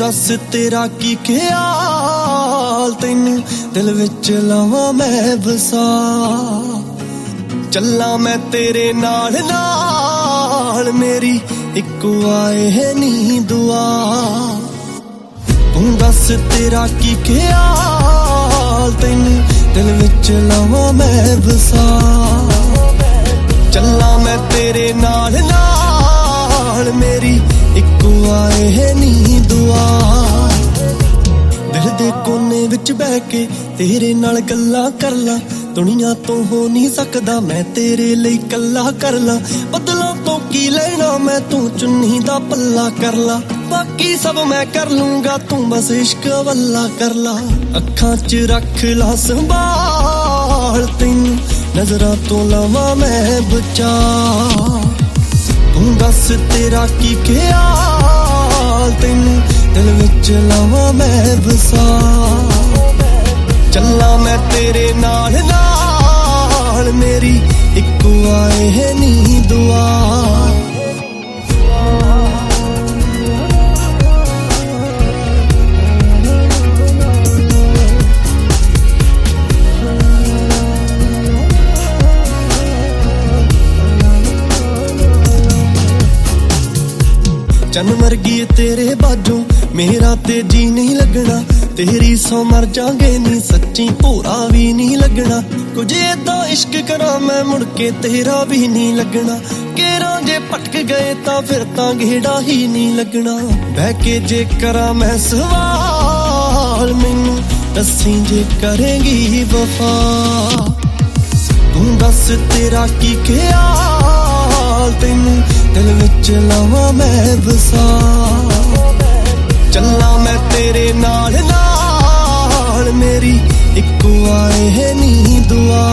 दस तेरा की ख्याल, तैनू दिल विच लावां मैं बसा। चला मैं तेरे नाल नाल, मेरी इक्को आए है नी दुआ। तू दस तेरा की ख्याल, तैनू दिल विच लावां मैं बसा। चला मैं तेरे नाल नाल, मेरी इक्को आए है नी दुआ। दिल दे कोने विच बह के तेरे नाल गल्लां कर ला, दुनिया तो हो नहीं सकदा मैं तेरे लई कल्ला कर ला। बदलों तो की लेना मैं, तू चुन्नी दा पल्ला कर ला। बाकी सब मैं कर लूंगा, तू बस इश्क वल्ला कर ला। अखां च रख ला संभाल, तैनू नजरां तो लावां मैं बचा। तू दस तेरा की ख्याल, तैनू दिल विच लावां मैं बसा। चला मैं तेरे नाल नाल, मेरी इक्को आए है नी दुआ। चन मर गई तेरे बाजों, मेरा ते जी नहीं लगना। तेरी सौ मर जागे नी, सच्ची भोरा भी नहीं लगना। कुछ ऐदा इश्क करा मैं, मुड़ के तेरा भी नहीं लगना। केरा जे भटक गए तां फिर तां घेड़ा ही नहीं लगना। बह के जे करा मैं सवाल, मैनू दसी जे करेंगी वफा। तू दस तेरा की ख्याल, तैनू दिल विच लावां मैं बसा। चला मैं तेरे नाल नाल, मेरी इक्को आए है नी दुआ।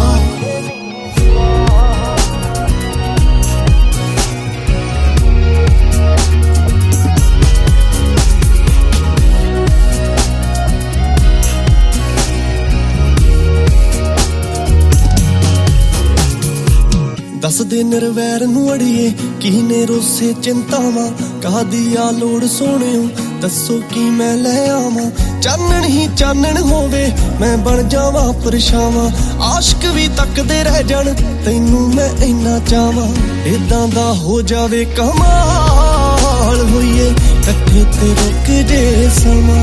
दस दे निर्वैर नूं अड़िए, किने रोसे चिंतावां। काहदी आ लोड़ सोहणिओ, दसो की मैं लै आवां। चानण ही चानण होवे, मैं बन जावां परछावां। आशिक भी तकदे रह जाण, तैनू मैं इन्ना चाहां। इदां दा हो जावे कमाल, होइए कट्ठे ते रुक जे समां।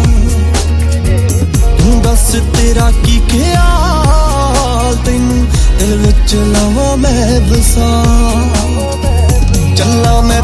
तू दस तेरा की ख्याल, तैनू दिल विच लावां मैं बसा। चला मैं